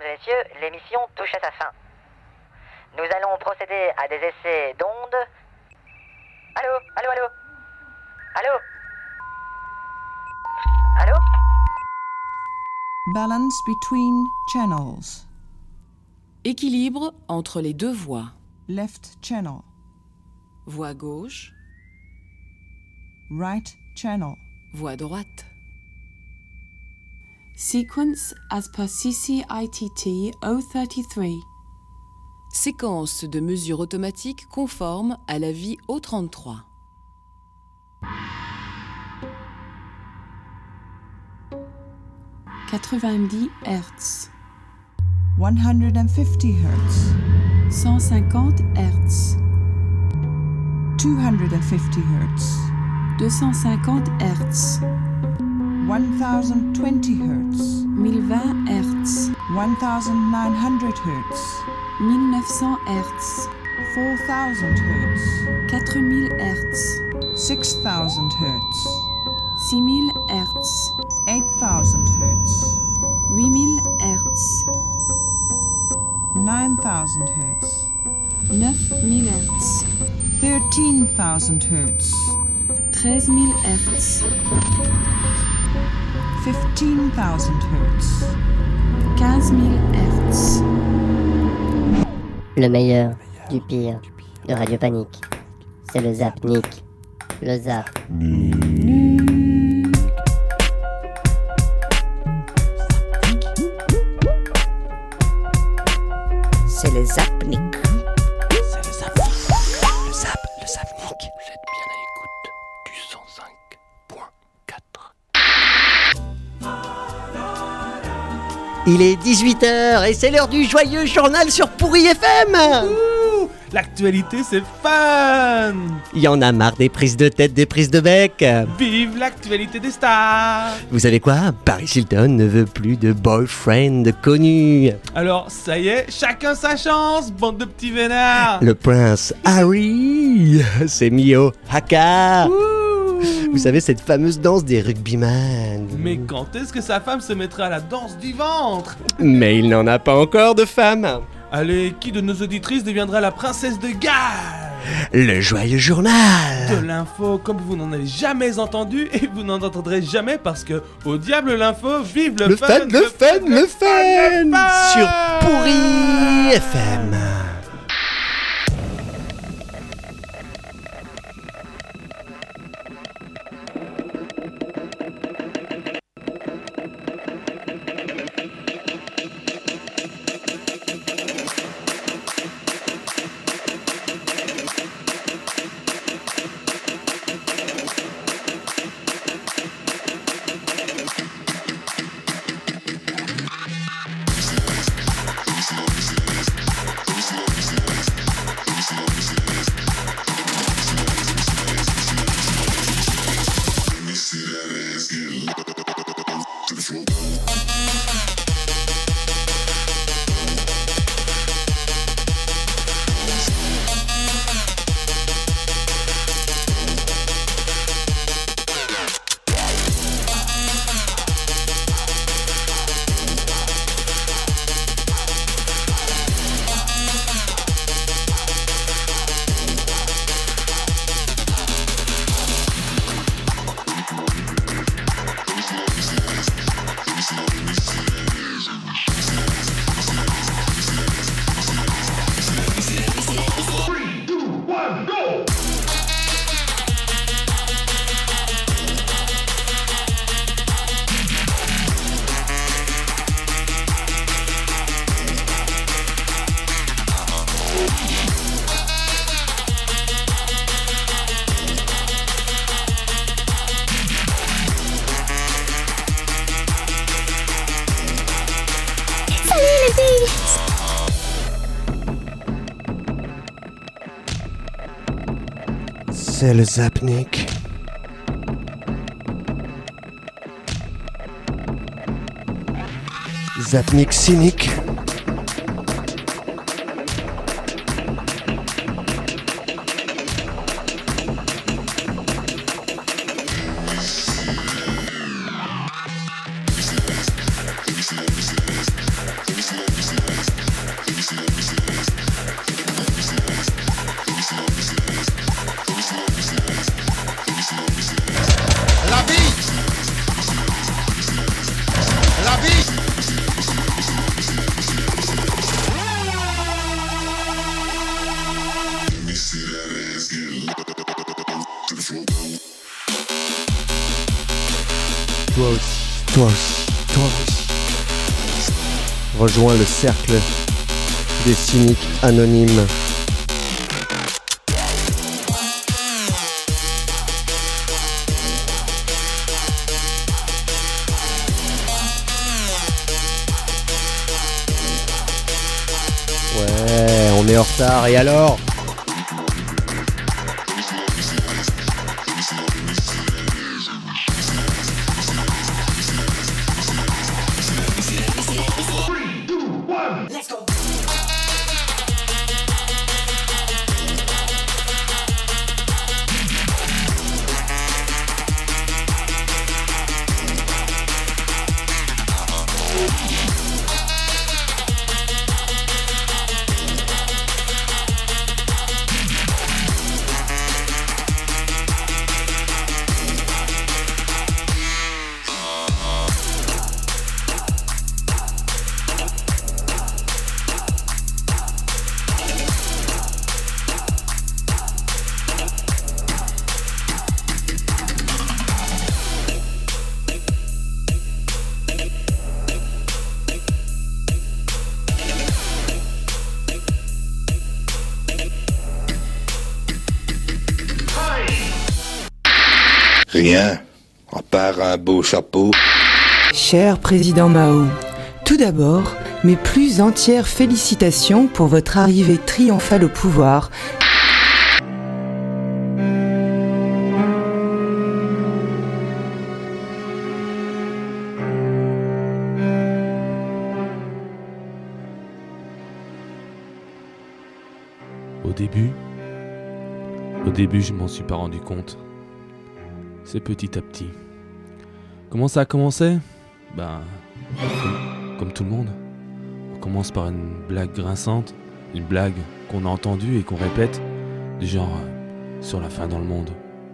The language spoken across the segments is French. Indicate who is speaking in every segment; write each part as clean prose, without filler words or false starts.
Speaker 1: et messieurs, l'émission touche à sa fin. Nous allons procéder à des essais d'ondes. Allô? Allô, allô? Allô? Allô?
Speaker 2: Balance between channels.
Speaker 3: Équilibre entre les deux voix.
Speaker 2: Left channel.
Speaker 3: Voix gauche,
Speaker 2: Right channel.
Speaker 3: voix droite.
Speaker 4: Sequence as per CCITT 033.
Speaker 3: Séquence de mesure automatique conforme à l'avis O33.
Speaker 4: « 90 Hz,
Speaker 2: 150 Hz.
Speaker 4: 150 Hz,
Speaker 2: 250 Hz.
Speaker 4: 250 Hz,
Speaker 2: 1020 Hz.
Speaker 4: 1020 Hz,
Speaker 2: 1900 Hz.
Speaker 4: 1900 Hz,
Speaker 2: 4000 Hz.
Speaker 4: 4000 Hz,
Speaker 2: 6000 Hz.
Speaker 4: 6000 Hz,
Speaker 2: 8000 Hz.
Speaker 4: 8000 Hz,
Speaker 2: 9000 Hz.
Speaker 4: 9000 Hz,
Speaker 2: 13,000 Hz.
Speaker 4: 13000 Hz,
Speaker 2: 15,000 Hz.
Speaker 4: 15000 Hz.
Speaker 5: Le meilleur du pire de Radio Panique, c'est le Zapnik. Le Zap.
Speaker 6: C'est le Zapnik.
Speaker 7: C'est le Zapnik. Le Zapnik. Vous êtes bien à l'écoute du 105.4.
Speaker 6: Il est 18h et c'est l'heure du joyeux journal sur Pourri FM.
Speaker 8: Ouh, l'actualité c'est fun.
Speaker 6: Il y en a marre des prises de tête, des prises de bec.
Speaker 8: Vive l'actualité des stars.
Speaker 6: Vous savez quoi? Paris Hilton ne veut plus de boyfriend connu.
Speaker 8: Alors ça y est, chacun sa chance, bande de petits vénards.
Speaker 6: Le prince Harry s'est mis au haka. Vous savez, cette fameuse danse des rugbyman.
Speaker 8: Mais quand est-ce que sa femme se mettra à la danse du ventre?
Speaker 6: Mais il n'en a pas encore de femme.
Speaker 8: Allez, qui de nos auditrices deviendra la princesse de Galles?
Speaker 6: Le joyeux journal.
Speaker 8: De l'info comme vous n'en avez jamais entendu et vous n'en entendrez jamais parce que au diable l'info, vive le fun,
Speaker 6: le fun sur Pourri FM. C'est le Zapnik. Zapnik cynique. Toi aussi, toi aussi, toi aussi. Rejoins le cercle des cyniques anonymes. Ouais, on est en retard, et alors ?
Speaker 9: Rien, à part un beau chapeau.
Speaker 10: Cher président Mao, tout d'abord, mes plus entières félicitations pour votre arrivée triomphale au pouvoir.
Speaker 8: Au début, je m'en suis pas rendu compte. C'est petit à petit. Comment ça a commencé ? Comme tout le monde. On commence par une blague grinçante, une blague qu'on a entendue et qu'on répète, du genre sur la fin dans le monde.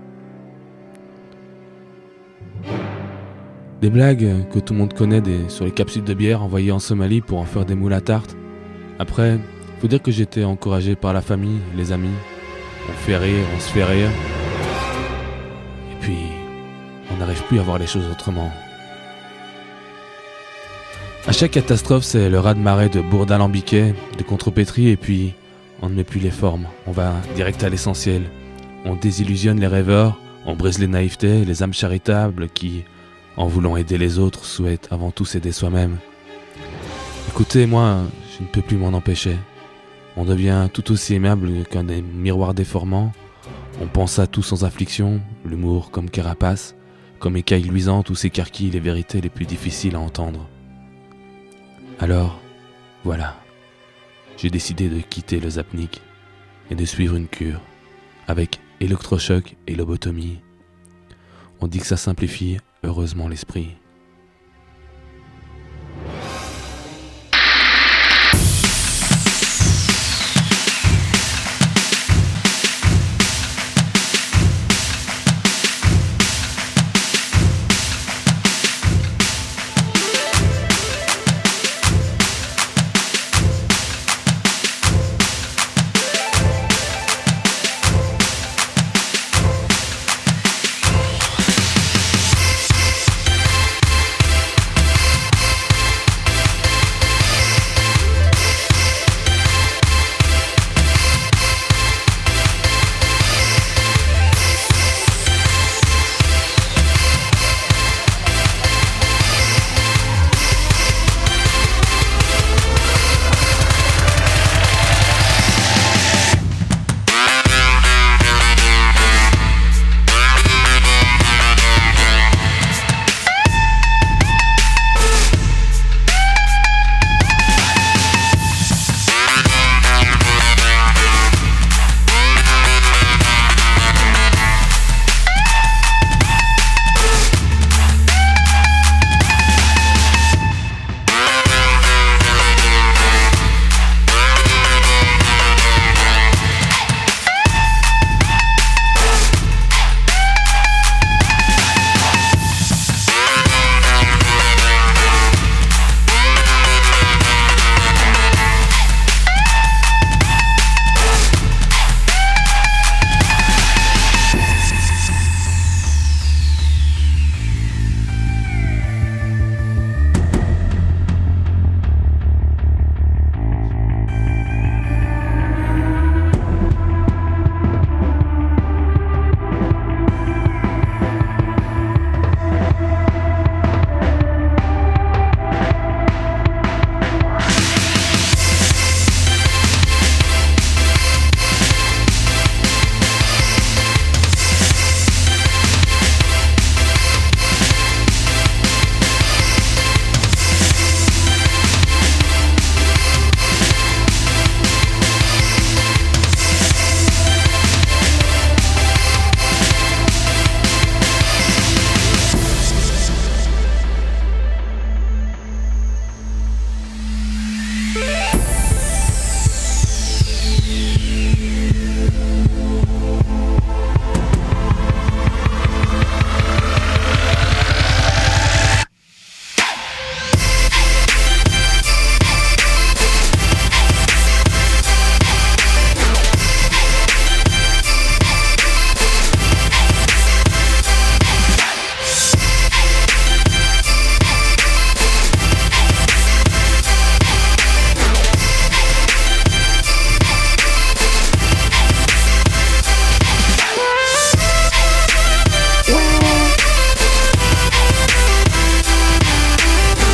Speaker 8: Des blagues que tout le monde connaît sur les capsules de bière envoyées en Somalie pour en faire des moules à tarte. Après, faut dire que j'étais encouragé par la famille, les amis. On fait rire, on se fait rire. Et puis, on n'arrive plus à voir les choses autrement. À chaque catastrophe, c'est le raz-de-marée de bourdes alambiquées, de contrepétries, et puis on ne met plus les formes. On va direct à l'essentiel. On désillusionne les rêveurs, on brise les naïvetés, les âmes charitables qui, en voulant aider les autres, souhaitent avant tout s'aider soi-même. Écoutez, moi, je ne peux plus m'en empêcher. On devient tout aussi aimable qu'un des miroirs déformants. On pense à tout sans affliction, l'humour comme carapace, comme écaille luisante où s'écarquillent les vérités les plus difficiles à entendre. Alors, voilà, j'ai décidé de quitter le Zapnik et de suivre une cure, avec électrochoc et lobotomie. On dit que ça simplifie heureusement l'esprit.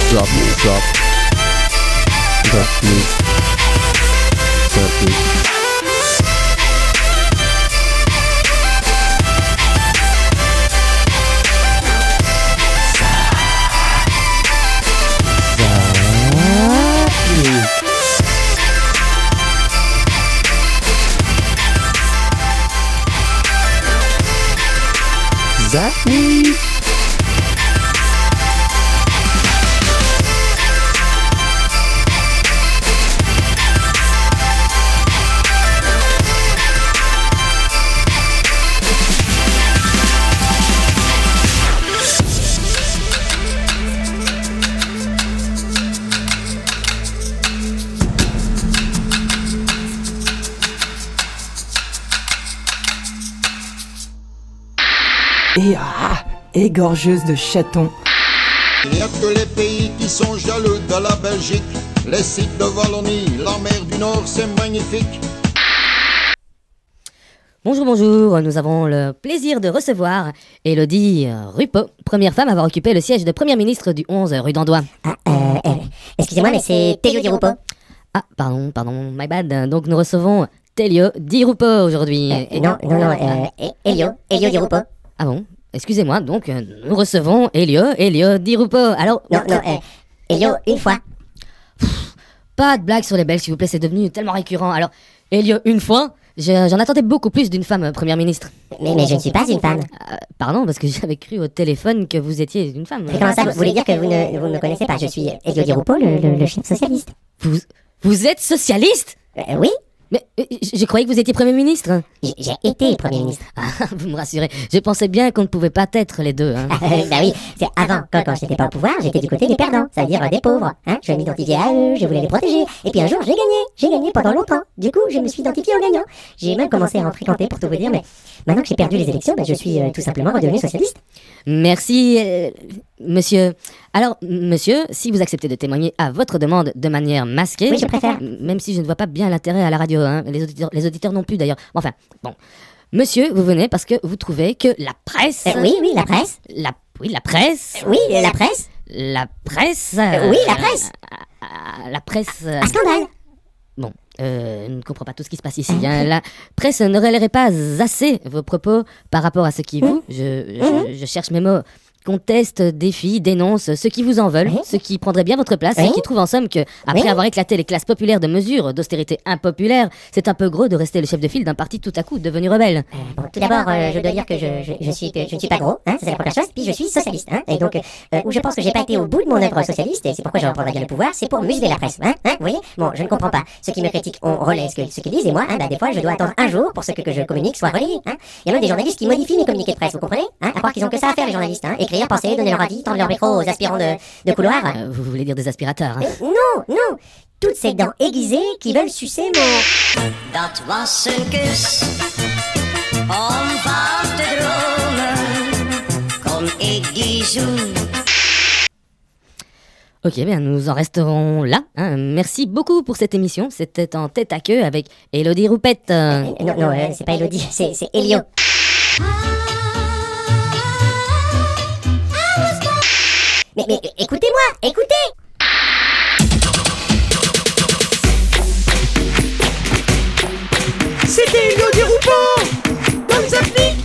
Speaker 6: Zapnik.
Speaker 10: Égorgeuse de chatons.
Speaker 11: Il n'y a que les pays qui sont jaloux de la Belgique. Les sites de Wallonie, la mer du Nord, c'est magnifique.
Speaker 12: Bonjour, bonjour, nous avons le plaisir de recevoir Élodie Rupeau, première femme à avoir occupé le siège de première ministre du 11 rue d'Andois.
Speaker 5: Excusez-moi, mais c'est Télio Di Rupo.
Speaker 12: Ah, pardon, my bad. Donc nous recevons Télio Di Rupo aujourd'hui.
Speaker 5: Non, Elio Di Rupo.
Speaker 12: Ah bon? Excusez-moi, donc nous recevons Elio Di Rupo. Alors...
Speaker 5: Non, Elio, une fois.
Speaker 12: Pas de blague sur les Belges, s'il vous plaît, c'est devenu tellement récurrent. Alors, Elio, une fois, j'en attendais beaucoup plus d'une femme première ministre.
Speaker 5: Mais je ne suis pas une femme.
Speaker 12: Pardon, parce que j'avais cru au téléphone que vous étiez une femme.
Speaker 5: Mais comment ça, vous voulez dire que vous ne me connaissez pas? Je suis Elio Di Rupo, le chef socialiste.
Speaker 12: Vous êtes socialiste?
Speaker 5: Oui.
Speaker 12: Mais je croyais que vous étiez Premier ministre.
Speaker 5: J'ai été Premier ministre.
Speaker 12: Ah, vous me rassurez. Je pensais bien qu'on ne pouvait pas être les deux. Hein.
Speaker 5: Bah oui, c'est avant, quand je n'étais pas au pouvoir, j'étais du côté des perdants, ça veut dire des pauvres. Hein. Je m'identifiais à eux, je voulais les protéger. Et puis un jour, j'ai gagné pendant longtemps. Du coup, je me suis identifié au gagnant. J'ai même commencé à en fréquenter pour tout vous dire, mais maintenant que j'ai perdu les élections, je suis tout simplement redevenu socialiste.
Speaker 12: Merci, monsieur. Alors, monsieur, si vous acceptez de témoigner à votre demande de manière masquée...
Speaker 5: Oui, je préfère.
Speaker 12: Même si je ne vois pas bien l'intérêt à la radio, hein. Les auditeurs non plus d'ailleurs. Enfin, bon. Monsieur, vous venez parce que vous trouvez que la presse...
Speaker 5: Oui, la presse.
Speaker 12: Oui, la presse.
Speaker 5: Oui, la presse.
Speaker 12: La presse...
Speaker 5: oui, la presse.
Speaker 12: La presse...
Speaker 5: Un scandale.
Speaker 12: Bon, je ne comprends pas tout ce qui se passe ici. Hein. La presse ne relayerait pas assez vos propos par rapport à ce qui vous... Je cherche mes mots... Conteste, défie, dénonce ceux qui vous en veulent, ceux qui prendraient bien votre place et qui trouvent en somme que, après avoir éclaté les classes populaires de mesures d'austérité impopulaires, c'est un peu gros de rester le chef de file d'un parti tout à coup devenu rebelle.
Speaker 5: Bon, tout d'abord, je dois dire que je ne suis pas gros, hein, c'est la première chose, puis je suis socialiste. Hein, et donc, où je pense que j'ai pas été au bout de mon œuvre socialiste, et c'est pourquoi je reprendrai bien le pouvoir, c'est pour museler la presse. Hein, vous voyez? Bon, je ne comprends pas. Ceux qui me critiquent, on relaie ce qu'ils disent, et moi, des fois, je dois attendre un jour pour ce que je communique soit relayé. Hein. Il y a même des journalistes qui modifient mes communiqués de presse, vous comprenez? Hein, à croire qu'ils ont que ça à faire, les journalistes. Hein, écrire, penser, donner leur avis, tendre leur micro aux aspirants de couloir.
Speaker 12: Vous voulez dire des aspirateurs, hein?
Speaker 5: Non, toutes ces dents aiguisées qui veulent sucer mon...
Speaker 13: Dat was een kus om van te dromen, kon ik die zoen.
Speaker 12: Ok, bien, nous en resterons là. Hein. Merci beaucoup pour cette émission. C'était en tête à queue avec Élodie Roupette.
Speaker 5: Non, c'est pas Élodie, c'est Elio. Mais écoutez-moi, écoutez!
Speaker 14: C'était Élodie Rupeau dans le Zapnik.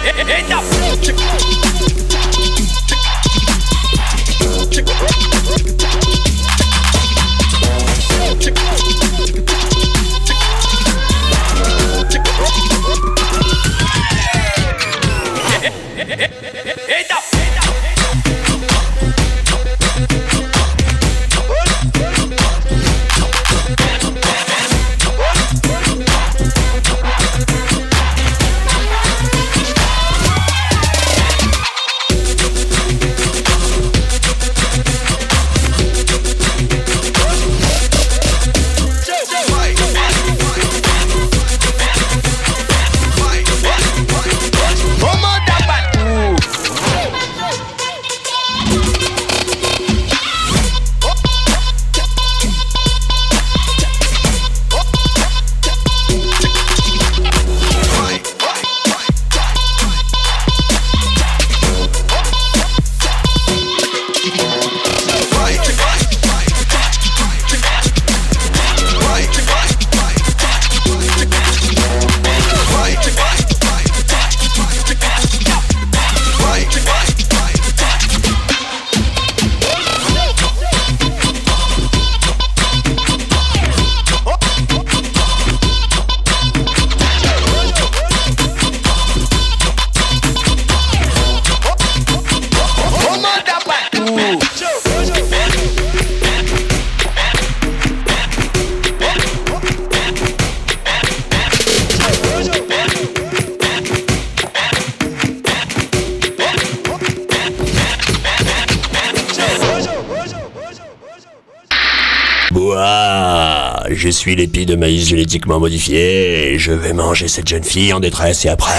Speaker 15: Bois, je suis l'épi de maïs génétiquement modifié, je vais manger cette jeune fille en détresse et après,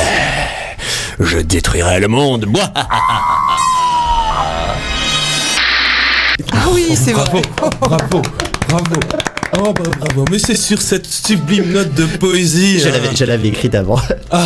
Speaker 15: je détruirai le monde. Bois.
Speaker 10: Ah oui, c'est
Speaker 8: bravo,
Speaker 10: vrai.
Speaker 8: Bravo. Oh bah bravo, mais c'est sur cette sublime note de poésie.
Speaker 6: Je l'avais écrite avant.
Speaker 8: Ah.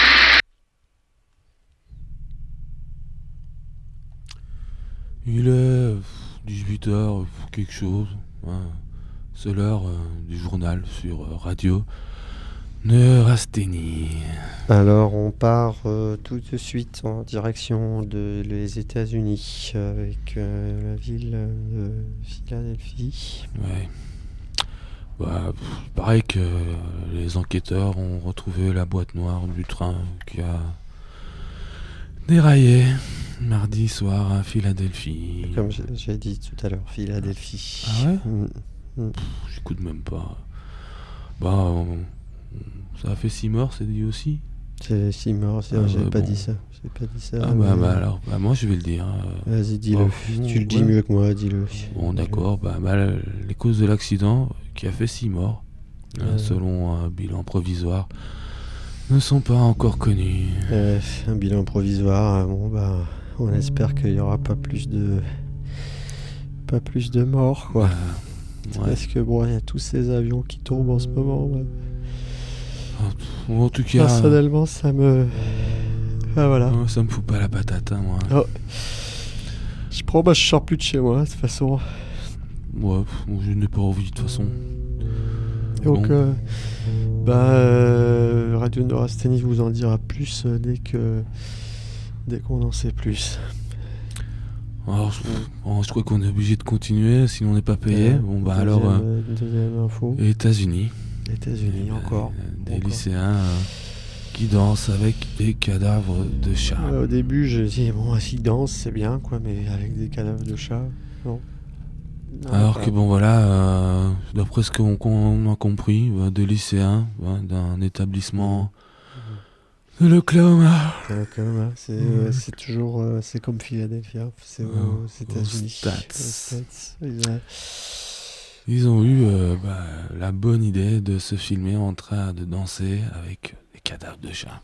Speaker 8: Il est 18h, quelque chose. Hein. C'est l'heure du journal sur Radio Neurasthénie.
Speaker 6: Alors on part tout de suite en direction des États-Unis avec la ville de Philadelphie.
Speaker 8: Ouais. Bah, il paraît que les enquêteurs ont retrouvé la boîte noire du train qui a déraillé mardi soir à Philadelphie.
Speaker 6: Comme j'ai dit tout à l'heure, Philadelphie.
Speaker 8: Ah ouais
Speaker 6: Mm.
Speaker 8: J'écoute même pas. Bah, ça a fait 6 morts, c'est dit aussi.
Speaker 6: C'est 6 morts, j'ai pas dit ça. J'ai pas dit ça.
Speaker 8: Ah bah alors, moi je vais le dire.
Speaker 6: Vas-y, dis-le. Tu le dis mieux que moi, dis-le.
Speaker 8: Bon, d'accord. Bah, les causes de l'accident qui a fait 6 morts, selon un bilan provisoire, ne sont pas encore connues.
Speaker 6: Un bilan provisoire, bon bah on espère qu'il n'y aura pas plus de morts quoi. Parce que bon, il y a tous ces avions qui tombent en ce moment.
Speaker 8: En tout cas,
Speaker 6: personnellement ça me... voilà.
Speaker 8: Ça me fout pas la patate, hein, moi.
Speaker 6: Oh. Je sors plus de chez moi de toute façon.
Speaker 8: Ouais, je n'ai pas envie de toute façon.
Speaker 6: Donc Radio Neurasthénie vous en dira plus dès qu'on en sait plus.
Speaker 8: Alors, je crois qu'on est obligé de continuer, sinon on n'est pas payé. Bon bah
Speaker 6: deuxième info.
Speaker 8: États-Unis
Speaker 6: encore.
Speaker 8: Des lycéens qui dansent avec des cadavres de chats.
Speaker 6: Au début, je dis bon, s'ils dansent, c'est bien quoi, mais avec des cadavres de chats, non.
Speaker 8: Alors que bon voilà, d'après ce qu'on a compris, des lycéens d'un établissement de l'Oklahoma.
Speaker 6: C'est toujours c'est comme Philadelphia, c'est aux États-Unis.
Speaker 8: Ils ont eu la bonne idée de se filmer en train de danser avec des cadavres de chats.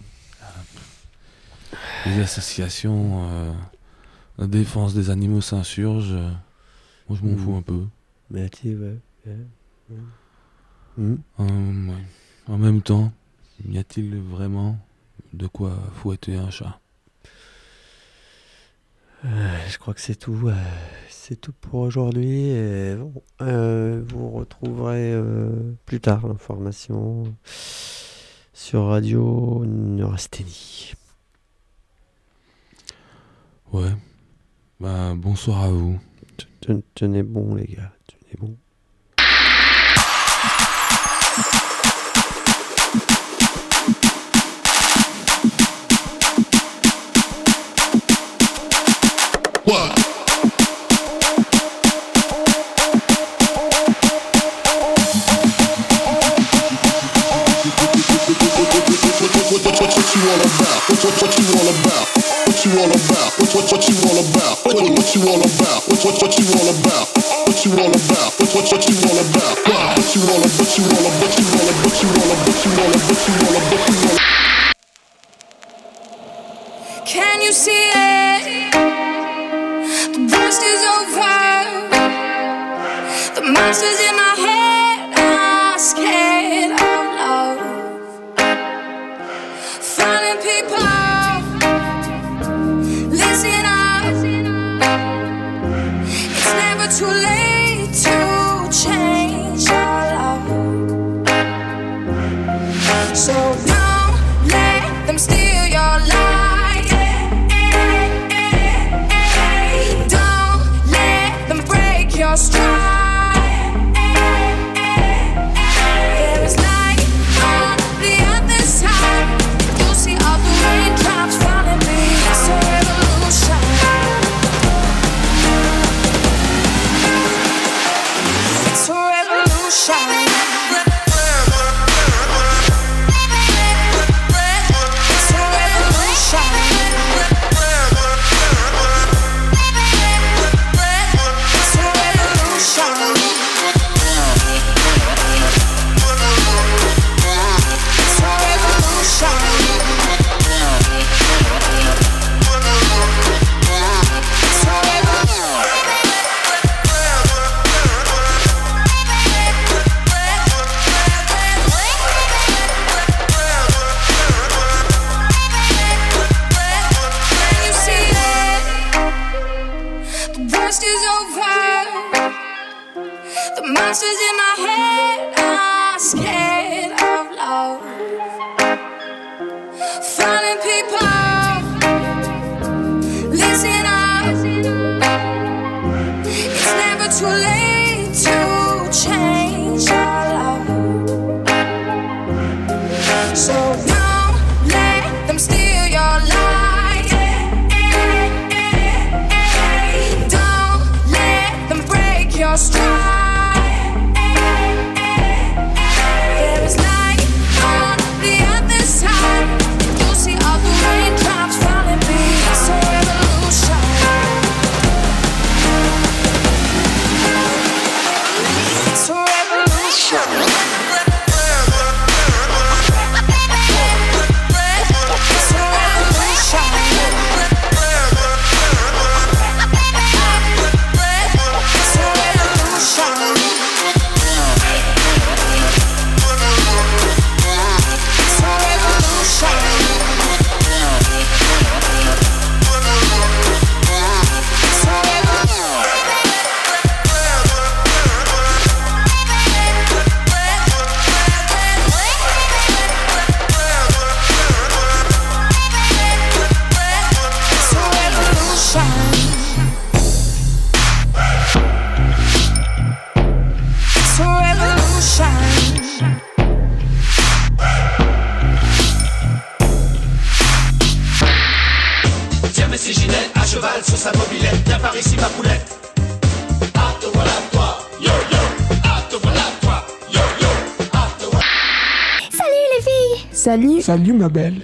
Speaker 8: Les associations de défense des animaux s'insurgent. Moi je m'en fous un peu.
Speaker 6: Mais
Speaker 8: En même temps, y a-t-il vraiment de quoi fouetter un chat?
Speaker 6: Je crois que c'est tout. C'est tout pour aujourd'hui. Vous retrouverez plus tard l'information sur Radio Neurasthénie.
Speaker 8: Ouais. Bah, bonsoir à vous.
Speaker 6: Tenez bon, les gars, tenez bon.
Speaker 9: What? What you all about? What you all about? What you all about? What you all about? What you all about? What you all about? What you all about? What you all about? What you all about? What you all about? What you all about? What you all about? What you all about? What you all about? What you all about?
Speaker 16: Can you see it? The worst is over. The monsters in my head are scared of love. Finding people, listen up. It's never too late to change your love. So don't let them steal your life. Your stride. There is light on the other side. You'll see all the raindrops falling me. It's a revolution. It's a revolution. It's a revolution. Monsters in my head are scared of love. Finding people, listen up. It's never too late to change your love. So don't let them steal your light. Don't let them break your stride.
Speaker 17: Sur sa mobilette, viens par ici ma poulette. Ah te voilà toi, yo yo. Ah te voilà toi, yo yo. Ah te voilà.
Speaker 18: Salut les filles.
Speaker 14: Salut. Salut ma belle.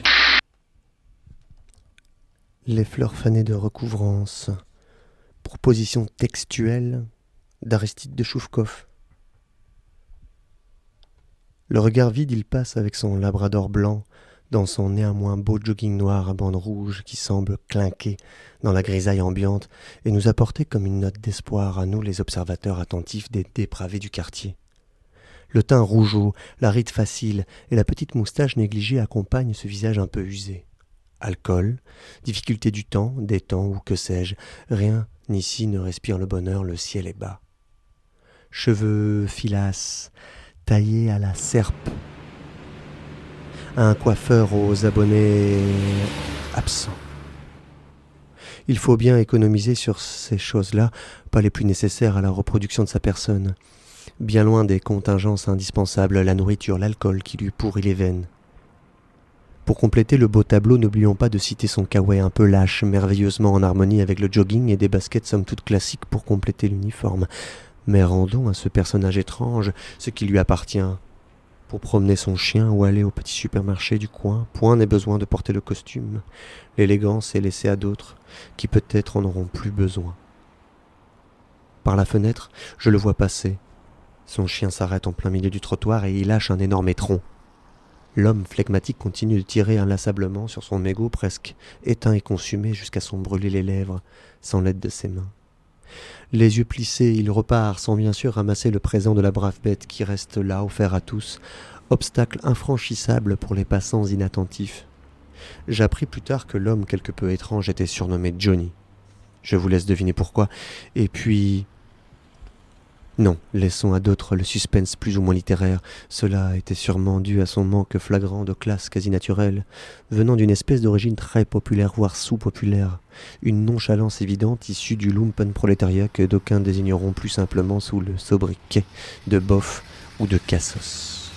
Speaker 6: Les fleurs fanées de recouvrance. Proposition textuelle d'Aristide de Choufkov. Le regard vide, il passe avec son labrador blanc dans son néanmoins beau jogging noir à bandes rouges qui semble clinquer dans la grisaille ambiante et nous apporter comme une note d'espoir à nous les observateurs attentifs des dépravés du quartier. Le teint rougeau, la ride facile et la petite moustache négligée accompagnent ce visage un peu usé. Alcool, difficulté du temps, des temps ou que sais-je, rien ici ne respire le bonheur, le ciel est bas. Cheveux filasses, taillés à la serpe. Un coiffeur aux abonnés absents. Il faut bien économiser sur ces choses-là, pas les plus nécessaires à la reproduction de sa personne. Bien loin des contingences indispensables, la nourriture, l'alcool qui lui pourrit les veines. Pour compléter le beau tableau, n'oublions pas de citer son kawaii un peu lâche, merveilleusement en harmonie avec le jogging et des baskets somme toute classiques pour compléter l'uniforme. Mais rendons à ce personnage étrange ce qui lui appartient. Pour promener son chien ou aller au petit supermarché du coin, point n'est besoin de porter le costume. L'élégance est laissée à d'autres, qui peut-être en auront plus besoin. Par la fenêtre, je le vois passer. Son chien s'arrête en plein milieu du trottoir et il lâche un énorme étron. L'homme flegmatique continue de tirer inlassablement sur son mégot presque éteint et consumé jusqu'à s'en brûler les lèvres, sans l'aide de ses mains. Les yeux plissés, il repart sans bien sûr ramasser le présent de la brave bête qui reste là, offert à tous, obstacle infranchissable pour les passants inattentifs. J'appris plus tard que l'homme quelque peu étrange était surnommé Johnny. Je vous laisse deviner pourquoi. Et puis... Non, laissons à d'autres le suspense plus ou moins littéraire. Cela était sûrement dû à son manque flagrant de classe quasi naturelle, venant d'une espèce d'origine très populaire, voire sous-populaire. Une nonchalance évidente issue du lumpenprolétariat que d'aucuns désigneront plus simplement sous le sobriquet de bof ou de cassos.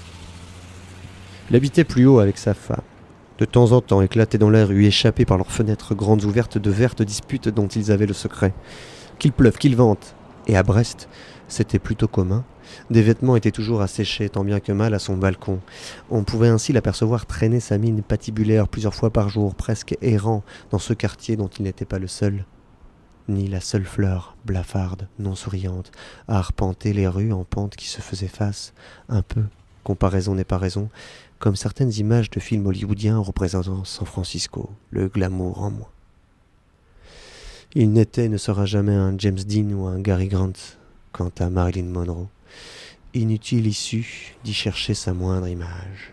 Speaker 6: Il habitait plus haut avec sa femme. De temps en temps éclataient dans la rue, échappés par leurs fenêtres grandes ouvertes de vertes disputes dont ils avaient le secret. Qu'il pleuve, qu'il vente. Et à Brest, c'était plutôt commun. Des vêtements étaient toujours à sécher, tant bien que mal, à son balcon. On pouvait ainsi l'apercevoir traîner sa mine patibulaire plusieurs fois par jour, presque errant dans ce quartier dont il n'était pas le seul, ni la seule fleur, blafarde, non souriante, à arpenter les rues en pente qui se faisaient face, un peu, comparaison n'est pas raison, comme certaines images de films hollywoodiens représentant San Francisco, le glamour en moins. Il n'était et ne sera jamais un James Dean ou un Gary Grant. Quant à Marilyn Monroe, inutile issue d'y chercher sa moindre image.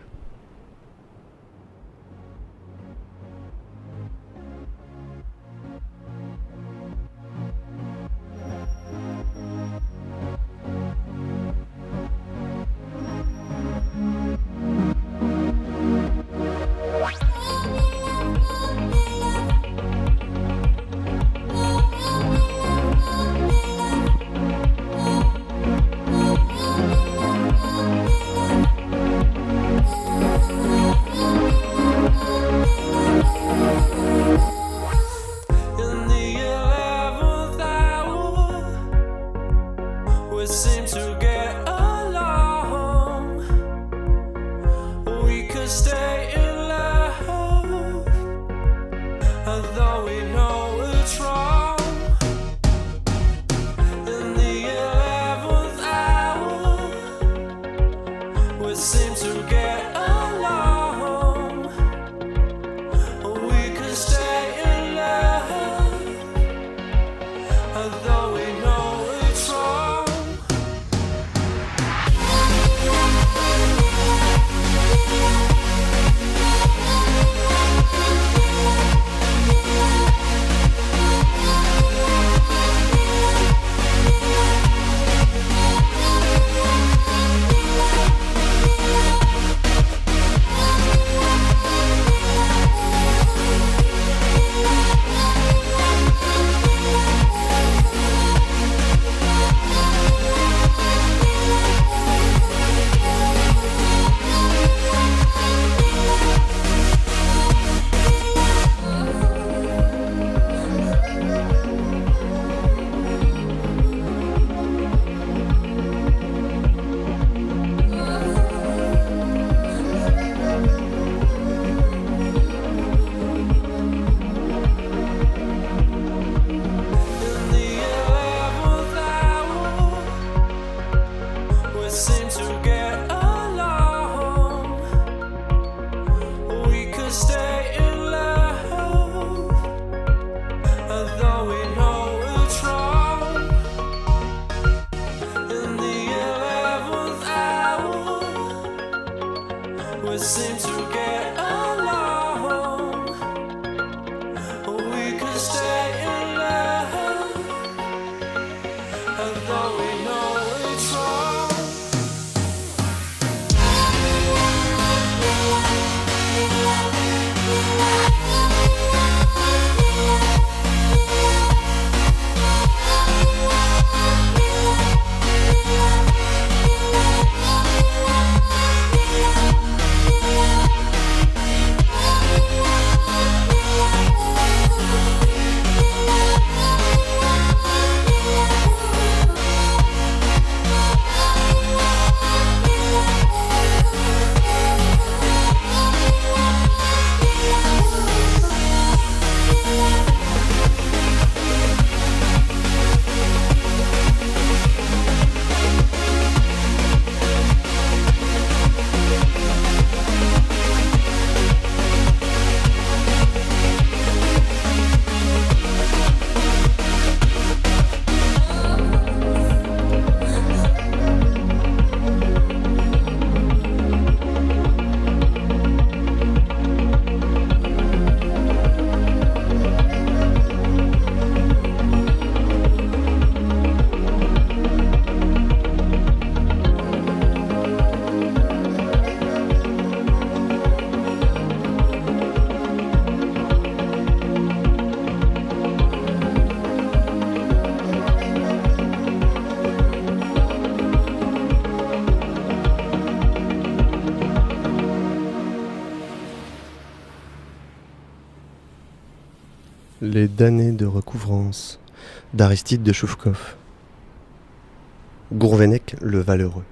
Speaker 6: Les damnés de recouvrance d'Aristide de Choufkov. Gourvenec le Valeureux.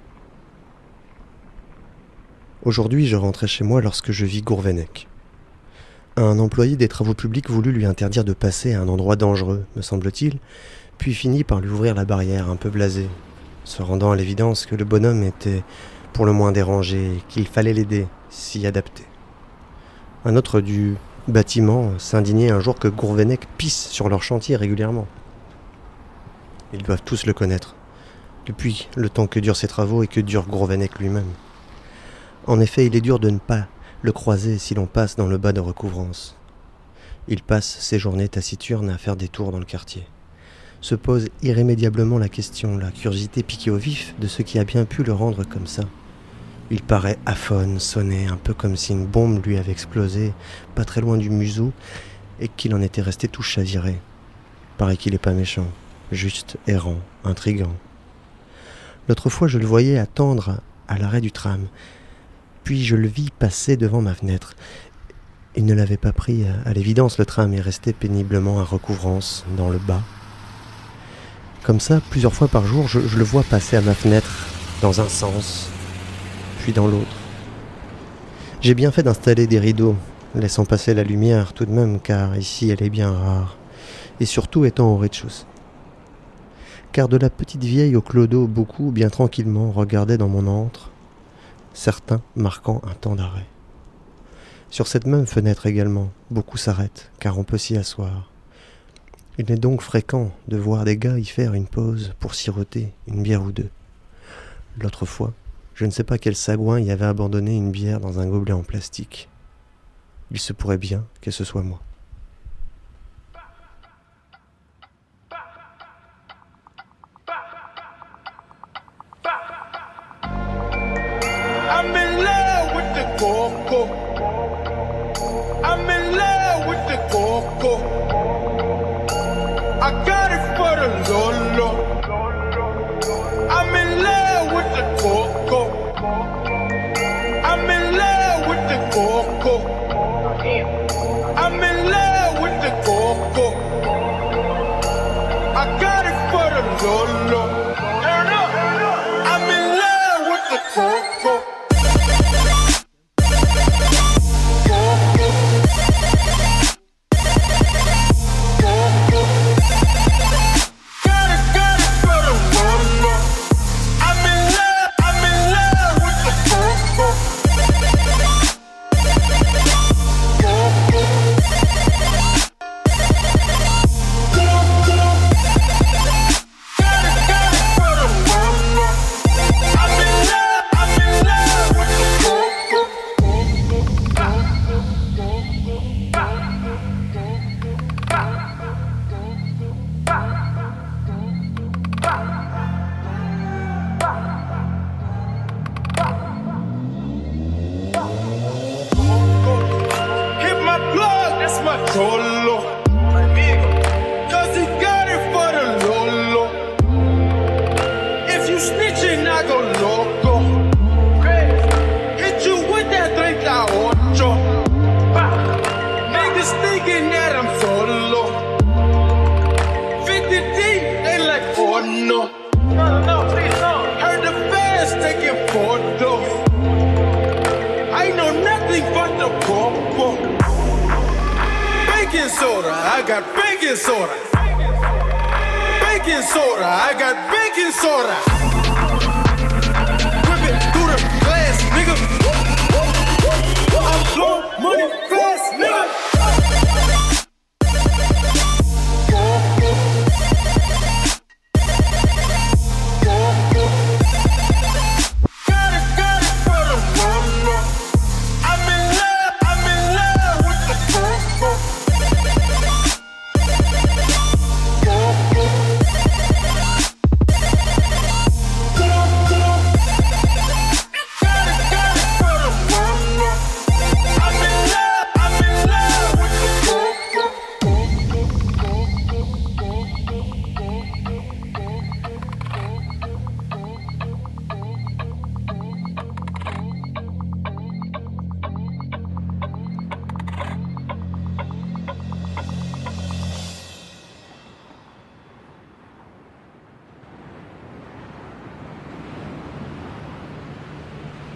Speaker 6: Aujourd'hui, je rentrais chez moi lorsque je vis Gourvenec. Un employé des travaux publics voulut lui interdire de passer à un endroit dangereux, me semble-t-il, puis finit par lui ouvrir la barrière, un peu blasé, se rendant à l'évidence que le bonhomme était pour le moins dérangé et qu'il fallait l'aider, s'y adapter. Un autre du bâtiment s'indignait un jour que Gourvenec pisse sur leur chantier régulièrement. Ils doivent tous le connaître, depuis le temps que durent ses travaux et que dure Gourvenec lui-même. En effet, il est dur de ne pas le croiser si l'on passe dans le bas de recouvrance. Il passe ses journées taciturnes à faire des tours dans le quartier. Se pose irrémédiablement la question, la curiosité piquée au vif de ce qui a bien pu le rendre comme ça. Il paraît aphone, sonné, un peu comme si une bombe lui avait explosé pas très loin du museau et qu'il en était resté tout chaviré. Paraît qu'il est pas méchant, juste errant, intrigant. L'autre fois, je le voyais attendre à l'arrêt du tram. Puis je le vis passer devant ma fenêtre. Il ne l'avait pas pris à l'évidence, le tram est resté péniblement à recouvrance, dans le bas. Comme ça, plusieurs fois par jour, je le vois passer à ma fenêtre, dans un sens, puis dans l'autre. J'ai bien fait d'installer des rideaux, laissant passer la lumière tout de même, car ici elle est bien rare, et surtout étant au rez-de-chaussée. Car de la petite vieille au clodo, beaucoup, bien tranquillement, regardaient dans mon antre, certains marquant un temps d'arrêt. Sur cette même fenêtre également, beaucoup s'arrêtent, car on peut s'y asseoir. Il est donc fréquent de voir des gars y faire une pause pour siroter une bière ou deux. L'autre fois, je ne sais pas quel sagouin y avait abandonné une bière dans un gobelet en plastique. Il se pourrait bien que ce soit moi.
Speaker 14: I'm in love with the coco. I'm in love with the coco. I got it for the Lolo. I'm in love with the coco. I'm in love with the coco. I'm in love with the coco. I got it for the Lolo. I'm in love with the coco.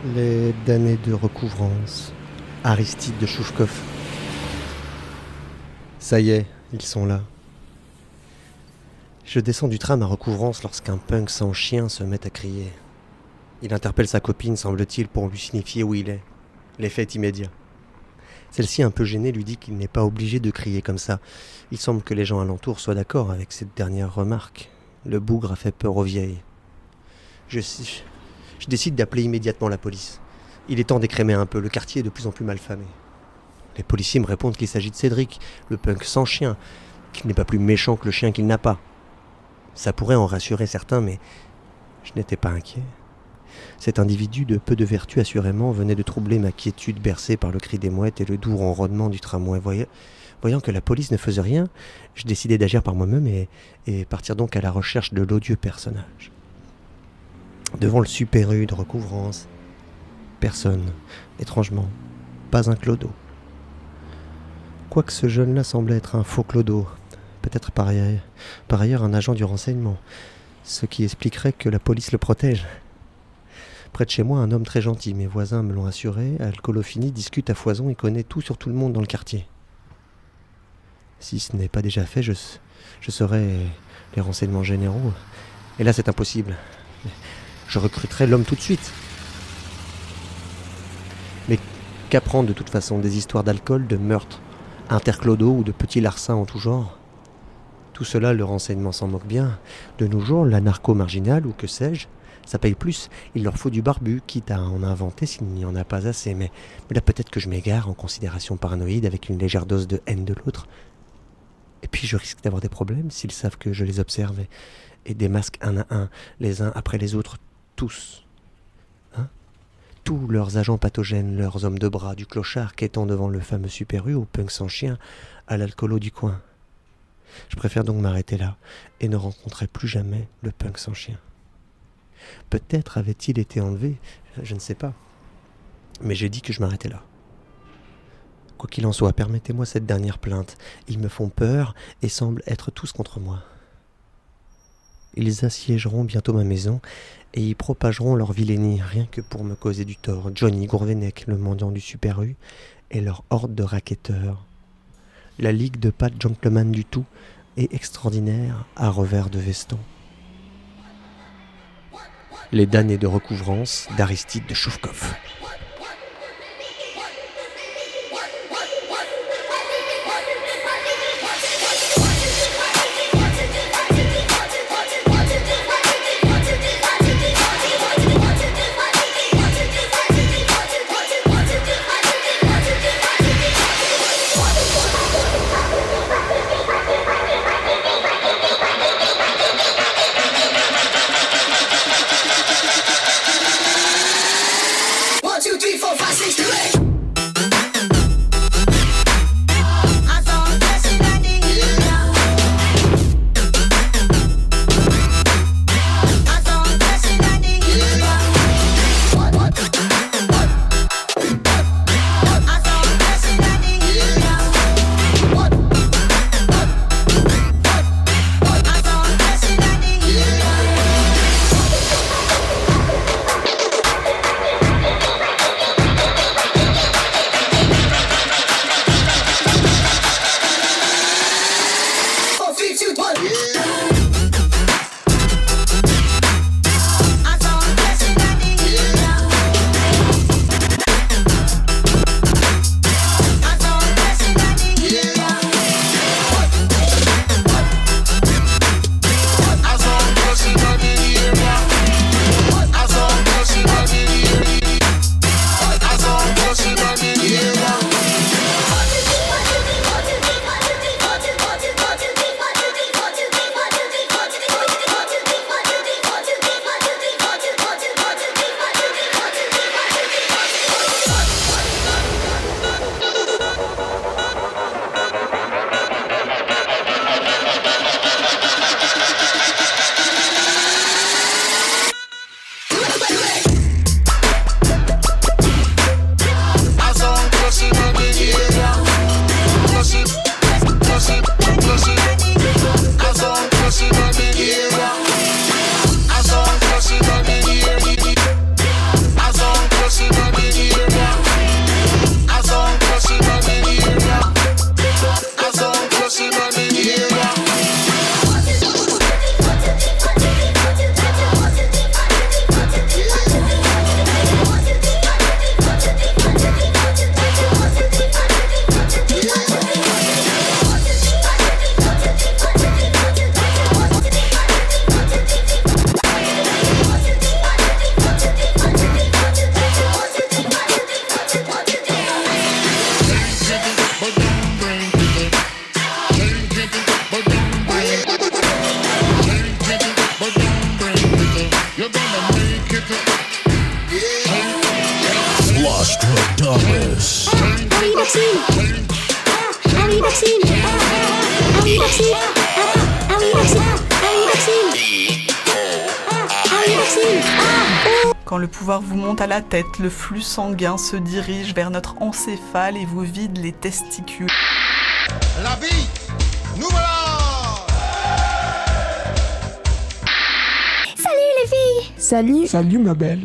Speaker 6: Les damnés de recouvrance. Aristide de Choufkov. Ça y est, ils sont là. Je descends du tram à recouvrance lorsqu'un punk sans chien se met à crier. Il interpelle sa copine, semble-t-il, pour lui signifier où il est. L'effet est immédiat. Celle-ci, un peu gênée, lui dit qu'il n'est pas obligé de crier comme ça. Il semble que les gens alentour soient d'accord avec cette dernière remarque. Le bougre a fait peur aux vieilles. Je décide d'appeler immédiatement la police. Il est temps d'écrémer un peu, le quartier est de plus en plus malfamé. Les policiers me répondent qu'il s'agit de Cédric, le punk sans chien, qu'il n'est pas plus méchant que le chien qu'il n'a pas. Ça pourrait en rassurer certains, mais je n'étais pas inquiet. Cet individu de peu de vertu assurément venait de troubler ma quiétude bercée par le cri des mouettes et le doux ronronnement du tramway. Voyant que la police ne faisait rien, je décidai d'agir par moi-même et partir donc à la recherche de l'odieux personnage. Devant le Super U de recouvrance, personne, étrangement, pas un clodo. Quoique ce jeune-là semblait être un faux clodo, peut-être par ailleurs un agent du renseignement, ce qui expliquerait que la police le protège. Près de chez moi, un homme très gentil, mes voisins me l'ont assuré, alcoolophilie, discute à foison et connaît tout sur tout le monde dans le quartier. Si ce n'est pas déjà fait, je saurais les renseignements généraux. Et là, c'est impossible. Je recruterai l'homme tout de suite. Mais qu'apprendre de toute façon des histoires d'alcool, de meurtre, interclodo ou de petits larcins en tout genre? Tout cela, le renseignement s'en moque bien. De nos jours, la narco marginale ou que sais-je, ça paye plus. Il leur faut du barbu, quitte à en inventer s'il n'y en a pas assez. Mais là, peut-être que je m'égare en considération paranoïde avec une légère dose de haine de l'autre. Et puis, je risque d'avoir des problèmes s'ils savent que je les observe et démasque un à un, les uns après les autres, tous. Hein? Tous leurs agents pathogènes, leurs hommes de bras, du clochard quêtant devant le fameux Super U, au punk sans chien, à l'alcoolo du coin. Je préfère donc m'arrêter là et ne rencontrer plus jamais le punk sans chien. Peut-être avait-il été enlevé, je ne sais pas. Mais j'ai dit que je m'arrêtais là. Quoi qu'il en soit, permettez-moi cette dernière plainte. Ils me font peur et semblent être tous contre moi. Ils assiégeront bientôt ma maison et y propageront leur vilainie, rien que pour me causer du tort. Johnny Gourvenec, le mendiant du Super U, et leur horde de racketteurs. La ligue de pas de gentleman du tout est extraordinaire à revers de veston. Les damnés de recouvrance d'Aristide de Choufkov.
Speaker 18: Maxime. Ah oui, Maxime. Ah oui, Maxime. Ah oui, Maxime. Ah oui, Maxime.
Speaker 19: Quand le pouvoir vous monte à la tête, le flux sanguin se dirige vers notre encéphale et vous vide les testicules.
Speaker 11: La vie, nous voilà.
Speaker 18: Salut les filles.
Speaker 20: Salut. Salut ma belle.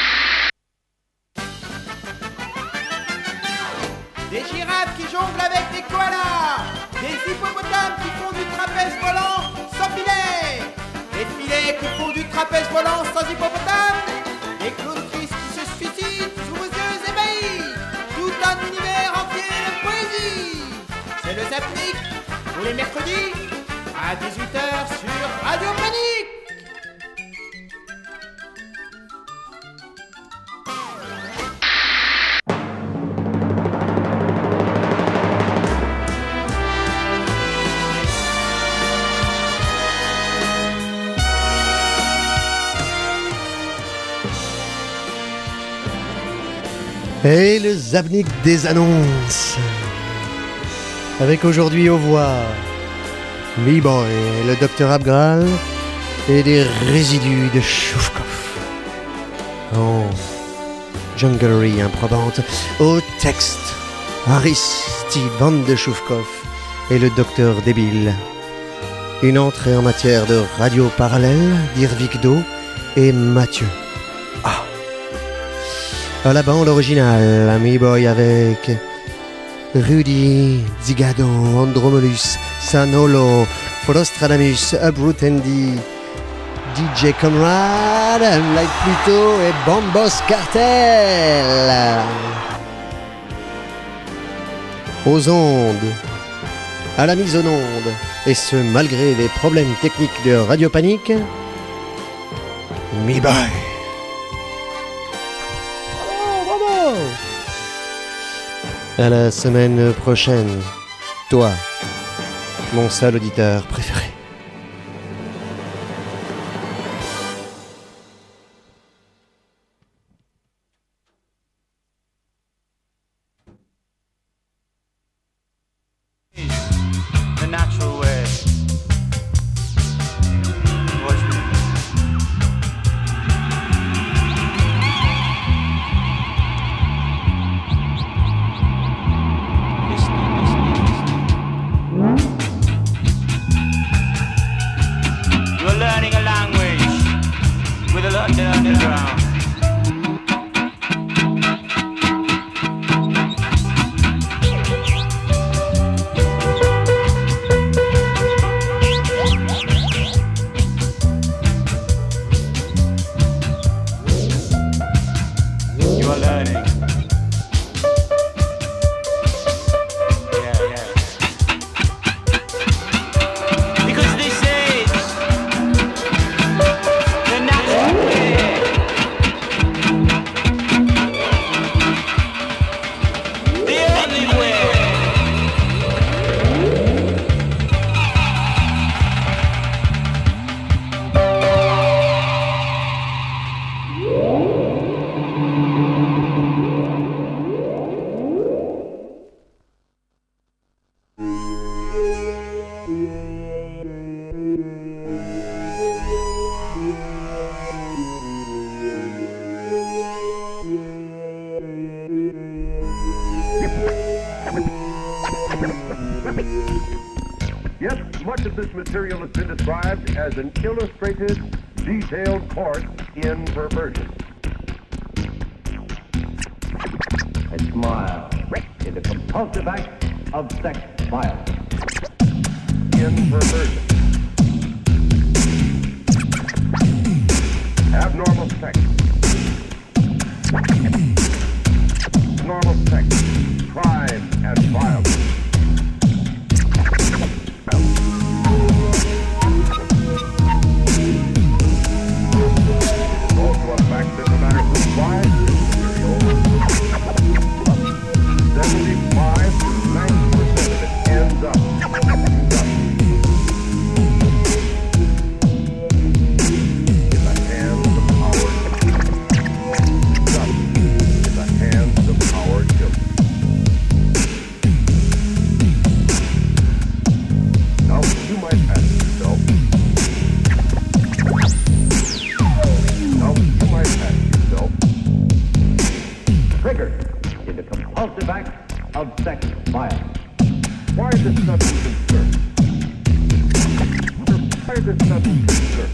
Speaker 21: Des girafes qui jonglent avec des koalas. Des hippopotames qui font du trapèze volant sans filet. Des filets qui font du trapèze volant sans hippopotame. Des clowns tristes qui se suicident sous vos yeux ébahis. Tout un univers entier de poésie. C'est le Zapnik, tous les mercredis, à 18h sur Radio Panique.
Speaker 6: Et le Zapnik des annonces. Avec aujourd'hui aux voix B-Boy, le Dr Abgral et des résidus de Choufkov. Oh, junglerie improbante. Au texte, Aristide Van de Choufkov et le Docteur débile. Une entrée en matière de radio parallèle d'Irvikdo et Mathieu. À la bande originale, Amy Boy avec Rudy, Zigado, Andromolus, Sanolo, Frostradamus, Uproot Andy, DJ Comrade, Light Pluto et Bombos Cartel. Aux ondes, à la mise en onde, et ce malgré les problèmes techniques de Radio Panique, Amy Boy. À la semaine prochaine, toi, mon seul auditeur préféré.
Speaker 21: The natural way. Watch me. You're learning a language with a London underground. You are learning. Yeah, yeah. Because this is the natural way. The only way.
Speaker 22: Yes, much of this material has been described as an illustrated, detailed course in perversion. A smile is a compulsive act of sex violence. In perversion. Abnormal sex. Normal sex. Crime and violence. Also a fact that no matter who buys this material, 75 to 90% of it ends up in the hands of our children. In the hands of our children. Why this sudden concern? Why this sudden concern?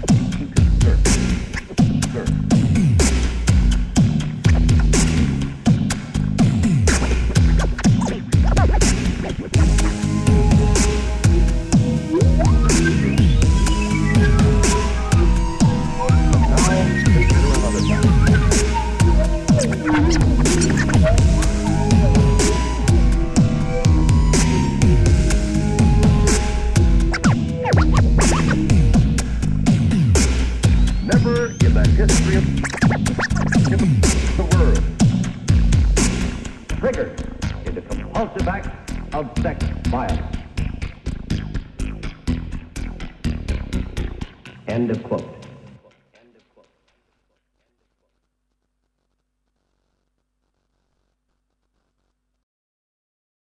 Speaker 22: History of the world triggered into compulsive acts of sex violence. End of quote.